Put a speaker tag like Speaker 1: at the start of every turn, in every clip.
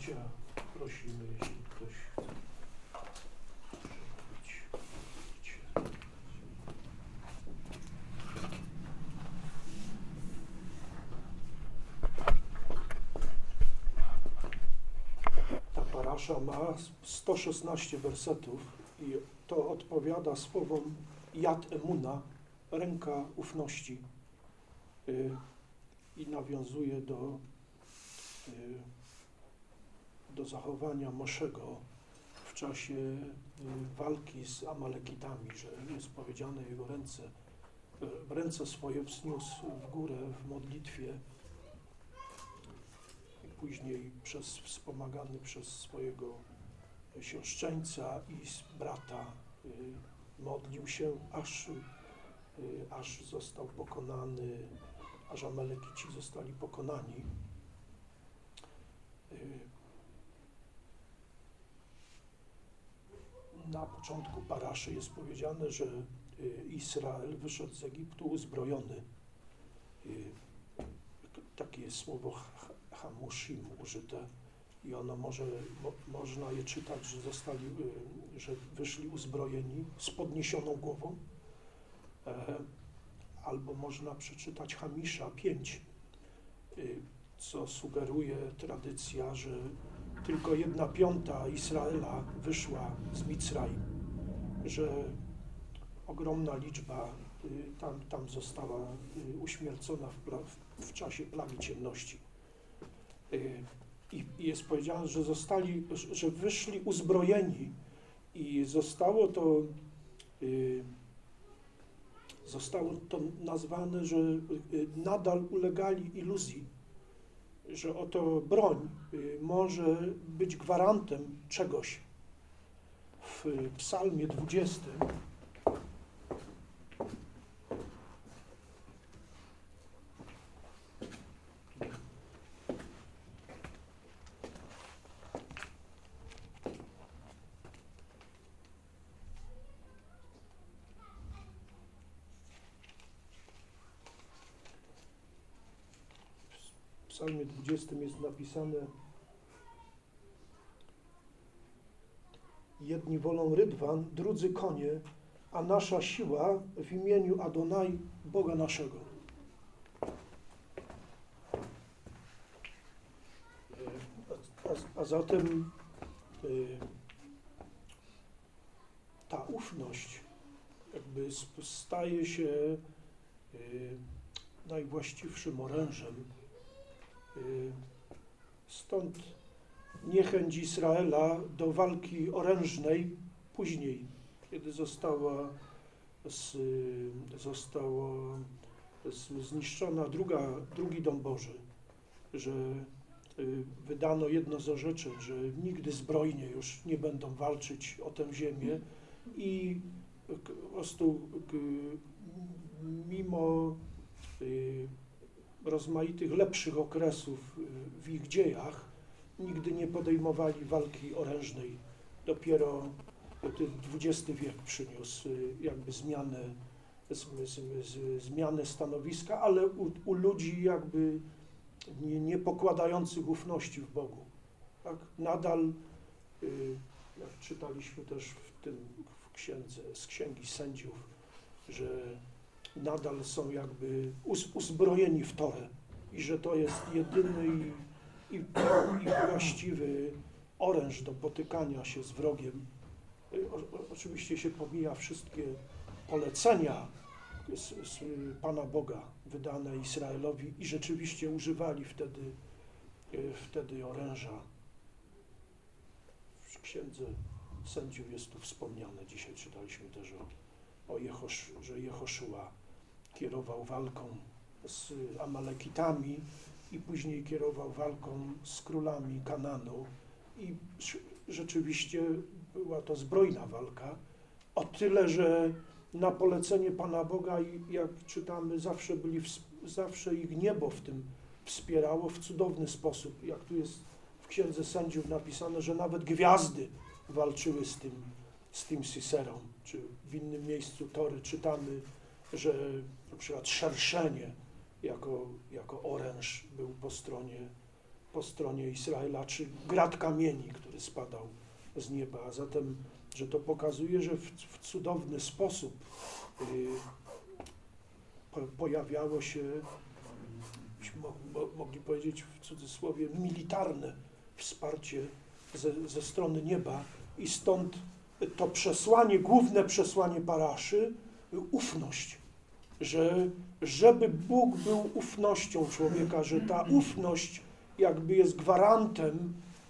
Speaker 1: księcia prosimy, jeśli ktoś chce przemówić. Ta parasza ma 116 wersetów i to odpowiada słowom Yad Emuna, ręka ufności, i nawiązuje do zachowania Moszego w czasie walki z Amalekitami, że jest powiedziane, jego ręce swoje wzniósł w górę w modlitwie i później wspomagany przez swojego siostrzeńca i brata modlił się, aż został pokonany, aż Amalekici zostali pokonani. Na początku paraszy jest powiedziane, że Izrael wyszedł z Egiptu uzbrojony. Takie jest słowo hamushim użyte i ono można je czytać, że wyszli uzbrojeni z podniesioną głową, albo można przeczytać Hamisza 5, co sugeruje tradycja, że tylko 1/5 Izraela wyszła z Micraim, że ogromna liczba tam została uśmiercona w czasie plagi ciemności. I jest powiedziane, że wyszli uzbrojeni i zostało to nazwane, że nadal ulegali iluzji, że oto broń może być gwarantem czegoś. W Psalmie 20 w Psalmie 20 jest napisane: jedni wolą rydwan, drudzy konie, a nasza siła w imieniu Adonai, Boga naszego. A zatem ta ufność jakby staje się najwłaściwszym orężem. Stąd niechęć Izraela do walki orężnej później, kiedy została zniszczona drugi dom Boży, że wydano jedno z orzeczeń, że nigdy zbrojnie już nie będą walczyć o tę ziemię i po prostu mimo rozmaitych lepszych okresów w ich dziejach nigdy nie podejmowali walki orężnej. Dopiero XX wiek przyniósł jakby zmianę stanowiska, ale u ludzi jakby nie pokładających ufności w Bogu. Tak? Nadal, jak czytaliśmy też w księdze, z Księgi Sędziów, że nadal są jakby uzbrojeni w Torę i że to jest jedyny i właściwy oręż do potykania się z wrogiem. Oczywiście się pomija wszystkie polecenia z Pana Boga wydane Izraelowi i rzeczywiście używali wtedy oręża. W Księdze Sędziów jest tu wspomniane. Dzisiaj czytaliśmy też że Jehoszua kierował walką z Amalekitami i później kierował walką z królami Kananu i rzeczywiście była to zbrojna walka, o tyle, że na polecenie Pana Boga, jak czytamy, zawsze ich niebo w tym wspierało w cudowny sposób. Jak tu jest w Księdze Sędziów napisane, że nawet gwiazdy walczyły z tym Siserą, czy w innym miejscu Tory czytamy, że na przykład szerszenie jako oręż był po po stronie Izraela, czy grad kamieni, który spadał z nieba. A zatem, że to pokazuje, że w cudowny sposób pojawiało się, byśmy mogli powiedzieć w cudzysłowie, militarne wsparcie ze strony nieba i stąd to przesłanie, główne przesłanie paraszy, ufność, żeby Bóg był ufnością człowieka, że ta ufność jakby jest gwarantem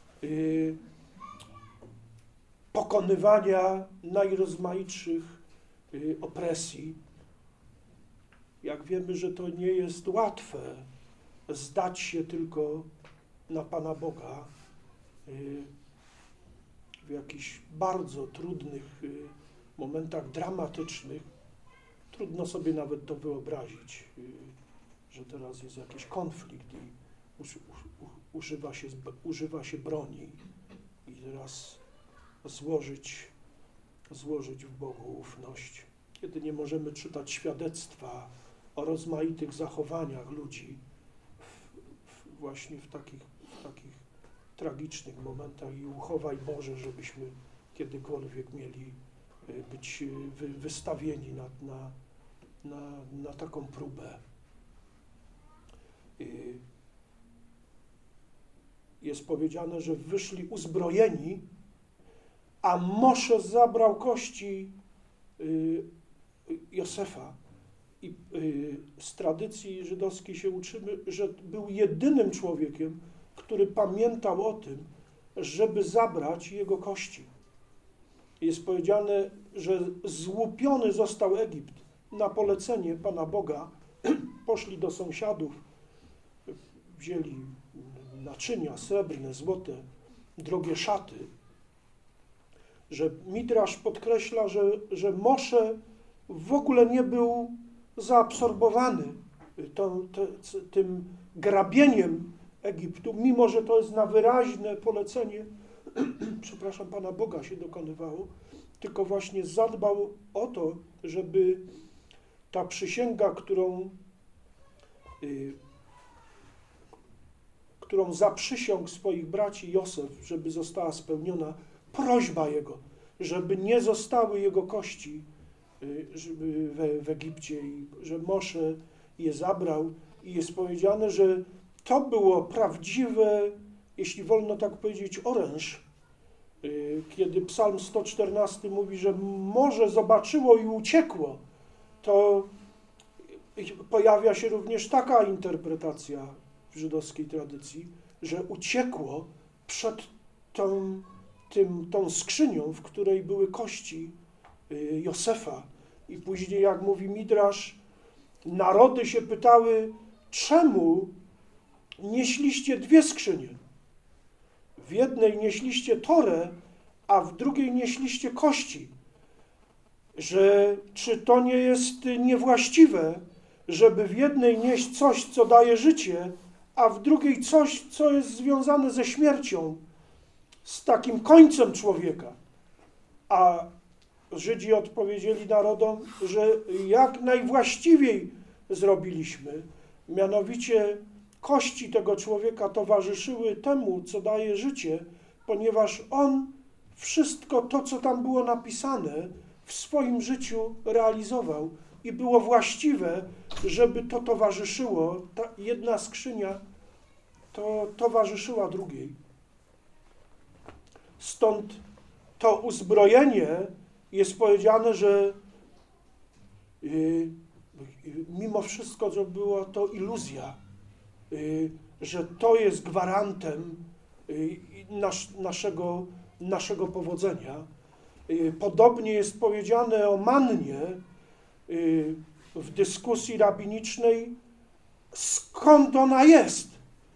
Speaker 1: pokonywania najrozmaitszych opresji. Jak wiemy, że to nie jest łatwe zdać się tylko na Pana Boga w jakichś bardzo trudnych momentach dramatycznych. Trudno sobie nawet to wyobrazić, że teraz jest jakiś konflikt i używa się broni i teraz złożyć w Bogu ufność. Kiedy nie możemy czytać świadectwa o rozmaitych zachowaniach ludzi właśnie w takich tragicznych momentach i uchowaj Boże, żebyśmy kiedykolwiek mieli być wystawieni na taką próbę. Jest powiedziane, że wyszli uzbrojeni, a Mosze zabrał kości Józefa. I z tradycji żydowskiej się uczymy, że był jedynym człowiekiem, który pamiętał o tym, żeby zabrać jego kości. Jest powiedziane, że złupiony został Egipt na polecenie Pana Boga. Poszli do sąsiadów, wzięli naczynia srebrne, złote, drogie szaty. Że Midrasz podkreśla, że Mosze w ogóle nie był zaabsorbowany tym grabieniem Egiptu, mimo że to jest na wyraźne polecenie, przepraszam, Pana Boga się dokonywało, tylko właśnie zadbał o to, żeby ta przysięga, którą zaprzysiągł swoich braci Józef, żeby została spełniona, prośba jego, żeby nie zostały jego kości w Egipcie i że Mosze je zabrał i jest powiedziane, że to było prawdziwe, jeśli wolno tak powiedzieć, oręż, kiedy Psalm 114 mówi, że morze zobaczyło i uciekło, to pojawia się również taka interpretacja w żydowskiej tradycji, że uciekło przed tą skrzynią, w której były kości Józefa. I później, jak mówi Midrasz, narody się pytały, czemu nieśliście dwie skrzynie? W jednej nieśliście Torę, a w drugiej nieśliście kości. Że czy to nie jest niewłaściwe, żeby w jednej nieść coś, co daje życie, a w drugiej coś, co jest związane ze śmiercią, z takim końcem człowieka. A Żydzi odpowiedzieli narodom, że jak najwłaściwiej zrobiliśmy, mianowicie kości tego człowieka towarzyszyły temu, co daje życie, ponieważ on wszystko to, co tam było napisane, w swoim życiu realizował i było właściwe, żeby to towarzyszyło, ta jedna skrzynia to towarzyszyła drugiej. Stąd to uzbrojenie jest powiedziane, że mimo wszystko, że była to iluzja, że to jest gwarantem naszego powodzenia. Podobnie jest powiedziane o mannie w dyskusji rabinicznej, skąd ona jest.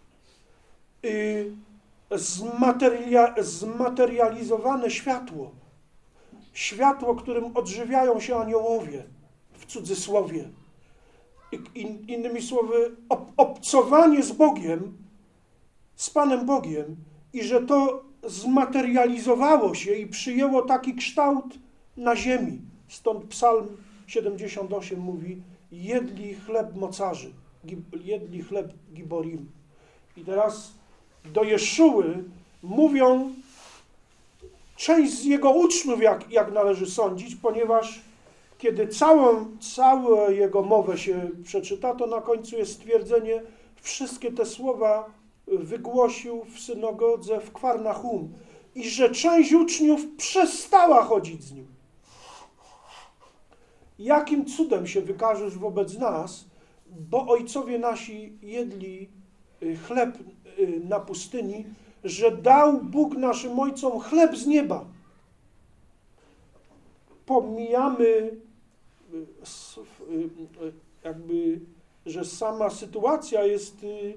Speaker 1: Zmaterializowane światło. Światło, którym odżywiają się aniołowie, w cudzysłowie. Innymi słowy, obcowanie z Bogiem, z Panem Bogiem i że to zmaterializowało się i przyjęło taki kształt na ziemi. Stąd Psalm 78 mówi, jedli chleb mocarzy, jedli chleb giborim. I teraz
Speaker 2: do Jeszuły mówią część z jego uczniów, jak należy sądzić, ponieważ kiedy całą jego mowę się przeczyta, to na końcu jest stwierdzenie, wszystkie te słowa wygłosił w synagodze w Kwarnachum i że część uczniów przestała chodzić z nim. Jakim cudem się wykażesz wobec nas, bo ojcowie nasi jedli chleb na pustyni, że dał Bóg naszym ojcom chleb z nieba. Pomijamy jakby, że sama sytuacja jest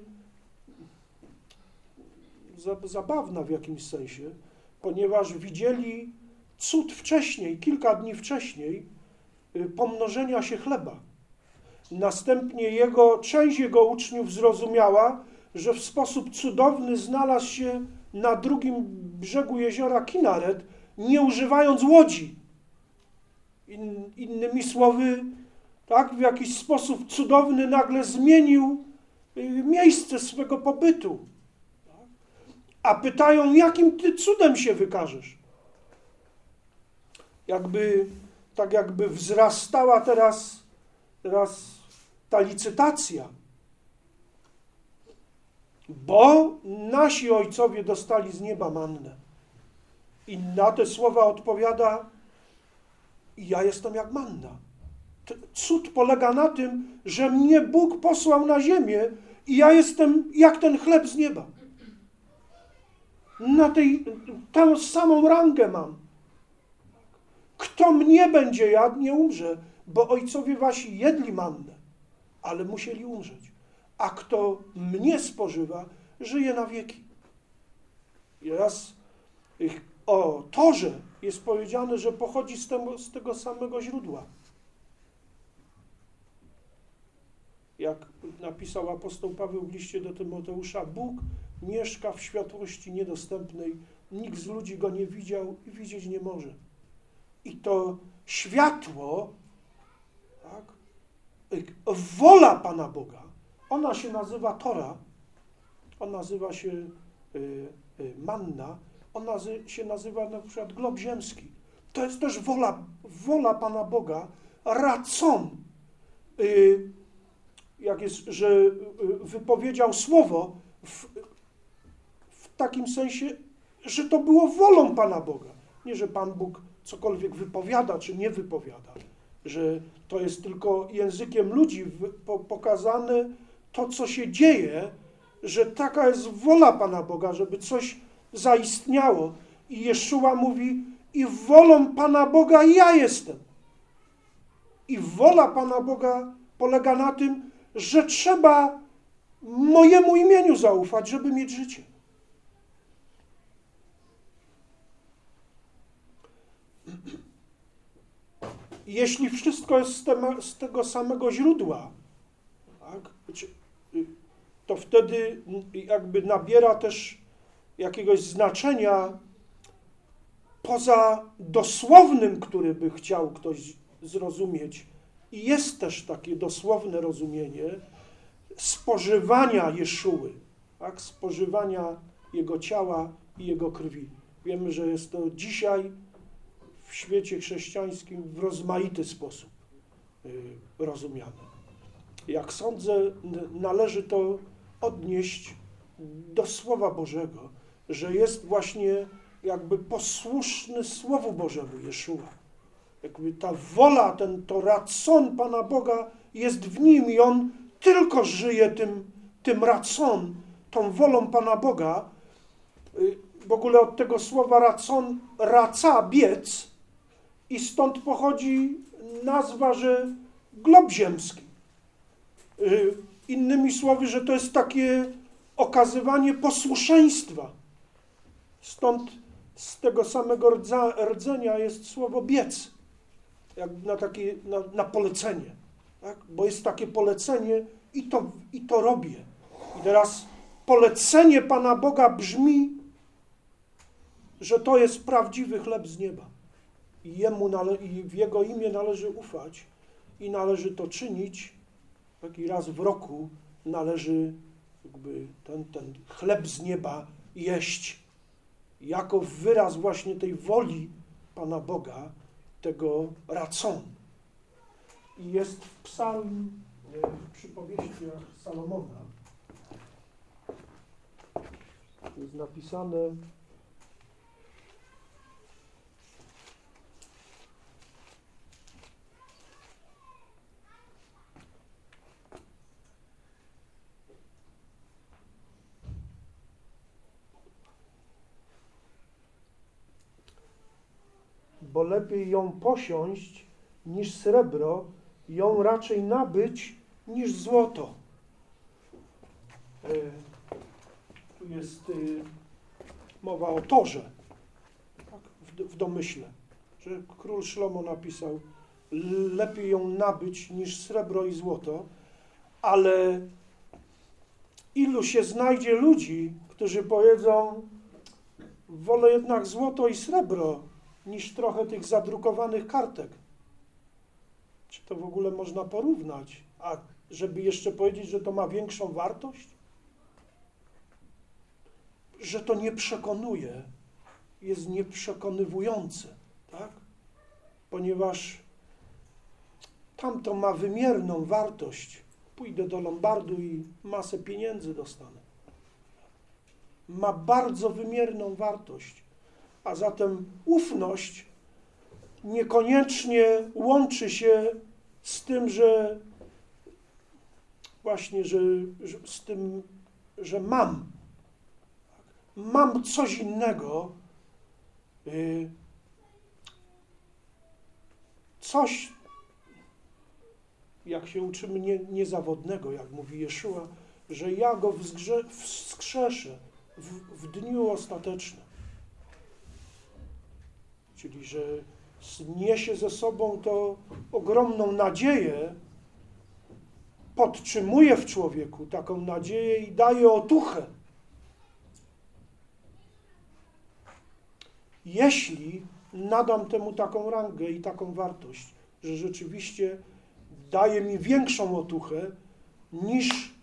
Speaker 2: zabawna w jakimś sensie, ponieważ widzieli cud wcześniej, kilka dni wcześniej, pomnożenia się chleba. Następnie część jego uczniów zrozumiała, że w sposób cudowny znalazł się na drugim brzegu jeziora Kinaret, nie używając łodzi. Innymi słowy, tak, w jakiś sposób cudowny nagle zmienił miejsce swego pobytu. A pytają, jakim ty cudem się wykażesz? Jakby wzrastała teraz ta licytacja. Bo nasi ojcowie dostali z nieba mannę. I na te słowa odpowiada, ja jestem jak manna. Cud polega na tym, że mnie Bóg posłał na ziemię i ja jestem jak ten chleb z nieba. Tę samą rangę mam. Kto mnie będzie jadł, nie umrze, bo ojcowie wasi jedli mannę, ale musieli umrzeć. A kto mnie spożywa, żyje na wieki. I raz o Torze jest powiedziane, że pochodzi z tego samego źródła. Jak napisał apostoł Paweł w liście do Tymoteusza, Bóg mieszka w światłości niedostępnej, nikt z ludzi go nie widział i widzieć nie może. I to światło, tak, wola Pana Boga, ona się nazywa Tora, on nazywa się manna, ona się nazywa na przykład glob ziemski. To jest też wola Pana Boga, racon, jak jest, że wypowiedział słowo w takim sensie, że to było wolą Pana Boga. Nie, że Pan Bóg cokolwiek wypowiada, czy nie wypowiada, że to jest tylko językiem ludzi pokazane to, co się dzieje, że taka jest wola Pana Boga, żeby coś zaistniało. I Jeszua mówi, i wolą Pana Boga ja jestem. I wola Pana Boga polega na tym, że trzeba mojemu imieniu zaufać, żeby mieć życie. Jeśli wszystko jest z tego samego źródła, tak, to wtedy jakby nabiera też jakiegoś znaczenia poza dosłownym, który by chciał ktoś zrozumieć. I jest też takie dosłowne rozumienie spożywania Jeszuły, tak, spożywania Jego ciała i Jego krwi. Wiemy, że jest to dzisiaj w świecie chrześcijańskim w rozmaity sposób rozumiane. Jak sądzę, należy to odnieść do Słowa Bożego, że jest właśnie jakby posłuszny Słowu Bożemu Jeszua. Jakby ta wola, to racon Pana Boga jest w nim i on tylko żyje tym racon, tą wolą Pana Boga. W ogóle od tego słowa racon, raca, biec, i stąd pochodzi nazwa, że glob ziemski. Innymi słowy, że to jest takie okazywanie posłuszeństwa. Stąd z tego samego rdzenia jest słowo biec, jak na polecenie. Tak? Bo jest takie polecenie i to robię. I teraz polecenie Pana Boga brzmi, że to jest prawdziwy chleb z nieba. I w Jego imię należy ufać i należy to czynić. Taki raz w roku należy jakby ten chleb z nieba jeść jako wyraz właśnie tej woli Pana Boga, tego raconu. I jest w w przypowieściach Salomona, jest napisane: bo lepiej ją posiąść niż srebro, ją raczej nabyć niż złoto. Tu jest mowa o torze, tak, w domyśle, że król Szlomo napisał: lepiej ją nabyć niż srebro i złoto, ale ilu się znajdzie ludzi, którzy powiedzą: wolę jednak złoto i srebro niż trochę tych zadrukowanych kartek. Czy to w ogóle można porównać? A żeby jeszcze powiedzieć, że to ma większą wartość? Że to nie przekonuje, jest nieprzekonywujące, tak? Ponieważ tamto ma wymierną wartość. Pójdę do Lombardu i masę pieniędzy dostanę. Ma bardzo wymierną wartość. A zatem ufność niekoniecznie łączy się z tym, że właśnie, z tym, że mam coś innego, coś, jak się uczymy, niezawodnego, jak mówi Jeszua, że ja go wskrzeszę w dniu ostatecznym. Czyli, że niesie ze sobą to ogromną nadzieję, podtrzymuje w człowieku taką nadzieję i daje otuchę. Jeśli nadam temu taką rangę i taką wartość, że rzeczywiście daje mi większą otuchę niż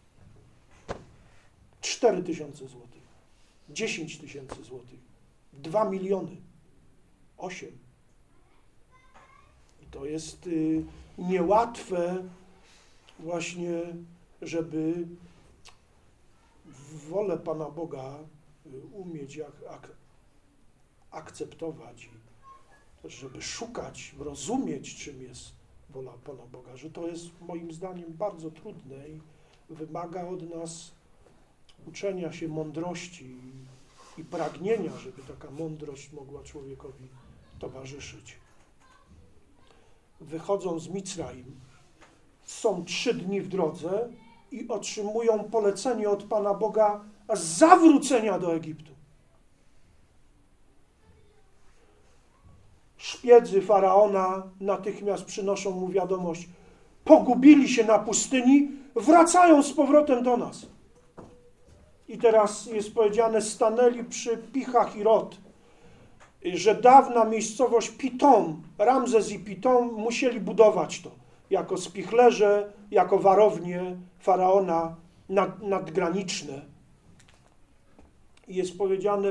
Speaker 2: 4000 złotych, 10 000 złotych, 2 miliony, 8. I to jest niełatwe właśnie, żeby wolę Pana Boga umieć akceptować i też, żeby szukać, rozumieć, czym jest wola Pana Boga, że to jest moim zdaniem bardzo trudne i wymaga od nas uczenia się mądrości i pragnienia, żeby taka mądrość mogła człowiekowi towarzyszyć. Wychodzą z Micraim, są 3 dni w drodze i otrzymują polecenie od Pana Boga zawrócenia do Egiptu. Szpiedzy Faraona natychmiast przynoszą mu wiadomość: pogubili się na pustyni, wracają z powrotem do nas. I teraz jest powiedziane: stanęli przy Pi-Hahirot, że dawna miejscowość Pitom, Ramzes i Pitom musieli budować to jako spichlerze, jako warownie Faraona nadgraniczne. I jest powiedziane,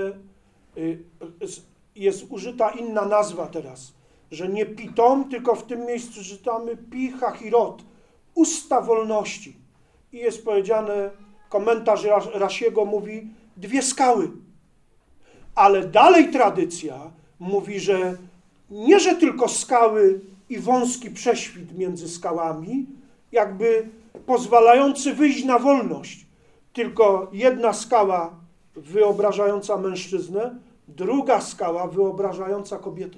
Speaker 2: jest użyta inna nazwa teraz, że nie Pitom, tylko w tym miejscu czytamy Pi-Hahirot, usta wolności. I jest powiedziane, komentarz Rasiego mówi 2 skały. Ale dalej tradycja mówi, że nie, że tylko skały i wąski prześwit między skałami, jakby pozwalający wyjść na wolność, tylko jedna skała wyobrażająca mężczyznę, druga skała wyobrażająca kobietę.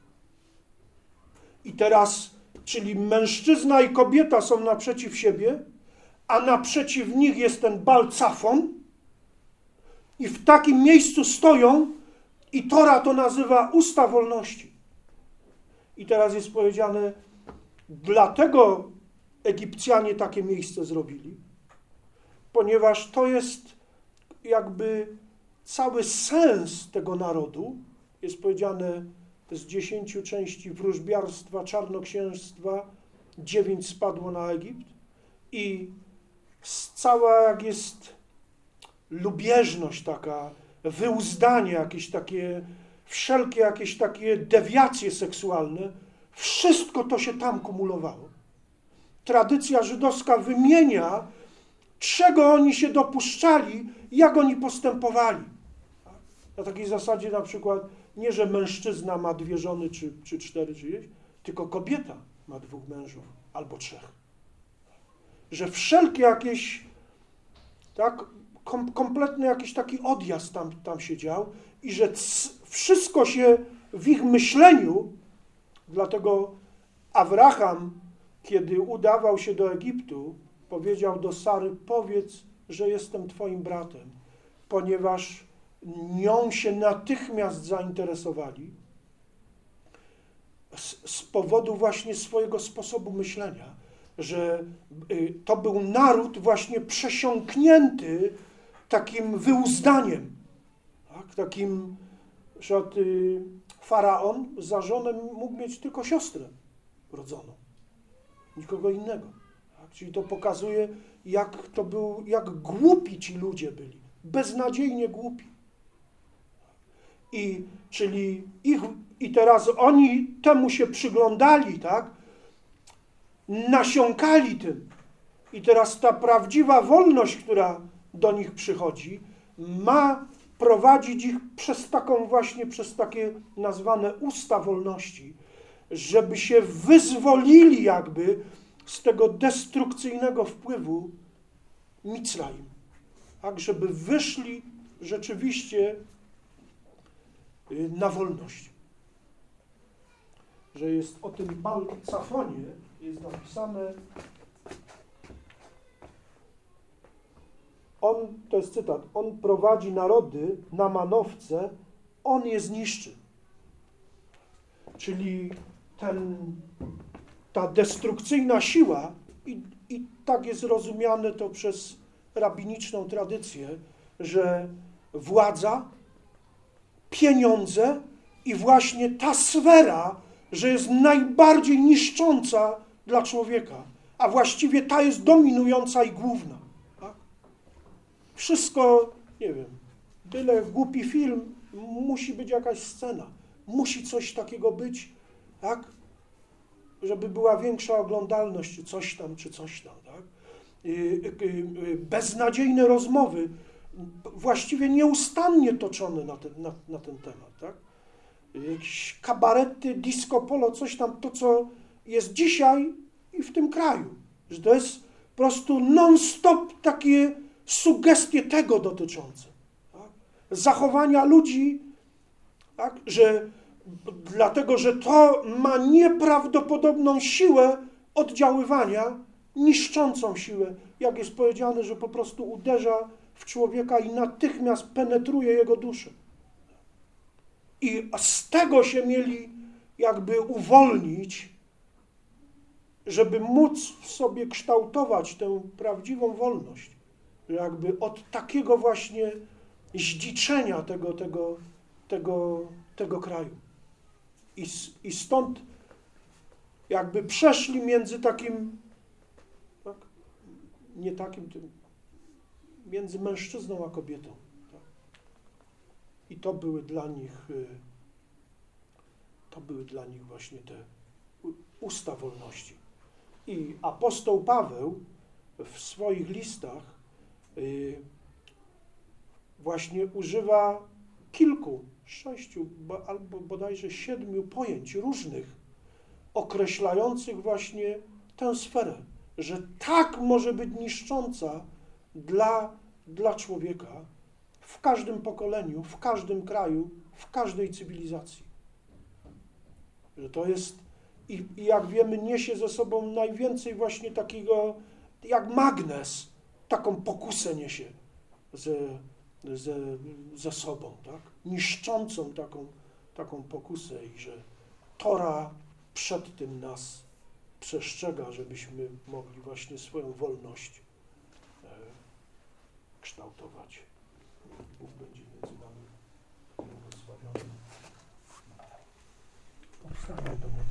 Speaker 2: I teraz, czyli mężczyzna i kobieta są naprzeciw siebie, a naprzeciw nich jest ten Baal-Cafon i w takim miejscu stoją i Tora to nazywa usta wolności. I teraz jest powiedziane, dlatego Egipcjanie takie miejsce zrobili, ponieważ to jest jakby cały sens tego narodu. Jest powiedziane, z 10 części wróżbiarstwa, czarnoksięstwa 9 spadło na Egipt i cała jak jest lubieżność taka, wyuzdanie jakieś takie, wszelkie jakieś takie dewiacje seksualne, wszystko to się tam kumulowało. Tradycja żydowska wymienia, czego oni się dopuszczali, jak oni postępowali. Na takiej zasadzie na przykład nie, że mężczyzna ma 2 żony, czy 4, czy ileś, tylko kobieta ma 2 mężów albo 3. Że wszelkie jakieś, tak, kompletny jakiś taki odjazd tam się dział i że wszystko się w ich myśleniu, dlatego Abraham, kiedy udawał się do Egiptu, powiedział do Sary, powiedz, że jestem twoim bratem, ponieważ nią się natychmiast zainteresowali z powodu właśnie swojego sposobu myślenia, że to był naród właśnie przesiąknięty takim wyuzdaniem, tak? Takim, że faraon za żonę mógł mieć tylko siostrę rodzoną, nikogo innego. Tak? Czyli to pokazuje, jak głupi ci ludzie byli, beznadziejnie głupi. I teraz oni temu się przyglądali, tak? Nasiąkali tym. I teraz ta prawdziwa wolność, która do nich przychodzi, ma prowadzić ich przez takie nazwane usta wolności, żeby się wyzwolili jakby z tego destrukcyjnego wpływu Micraim. Tak, żeby wyszli rzeczywiście na wolność. Że jest o tym Balcafonie, jest napisane, to jest cytat, on prowadzi narody na manowce, on je zniszczy. Czyli ta destrukcyjna siła, i tak jest rozumiane to przez rabiniczną tradycję, że władza, pieniądze i właśnie ta sfera, że jest najbardziej niszcząca dla człowieka, a właściwie ta jest dominująca i główna. Tak? Wszystko, nie wiem, byle głupi film, musi być jakaś scena, musi coś takiego być, tak? Żeby była większa oglądalność, czy coś tam. Tak? Beznadziejne rozmowy, właściwie nieustannie toczone na ten temat. Tak? Jakieś kabarety, disco polo, coś tam, to co jest dzisiaj i w tym kraju. Że to jest po prostu non-stop takie sugestie tego dotyczące. Tak? Zachowania ludzi, tak? Dlatego, że to ma nieprawdopodobną siłę oddziaływania, niszczącą siłę. Jak jest powiedziane, że po prostu uderza w człowieka i natychmiast penetruje jego duszę. I z tego się mieli jakby uwolnić, żeby móc w sobie kształtować tę prawdziwą wolność. Jakby od takiego właśnie zdziczenia tego kraju. I stąd jakby przeszli między takim, tak, nie takim, między mężczyzną a kobietą. Tak. I to były dla nich właśnie te usta wolności. I apostoł Paweł w swoich listach właśnie używa 6 albo bodajże 7 pojęć różnych, określających właśnie tę sferę, że tak może być niszcząca dla człowieka w każdym pokoleniu, w każdym kraju, w każdej cywilizacji. Że to jest, i jak wiemy, niesie ze sobą najwięcej właśnie takiego, jak magnes, taką pokusę niesie ze sobą, tak? Niszczącą taką pokusę i że Tora przed tym nas przestrzega, żebyśmy mogli właśnie swoją wolność kształtować. Bóg będzie między nami błogosławiony. Powstańmy do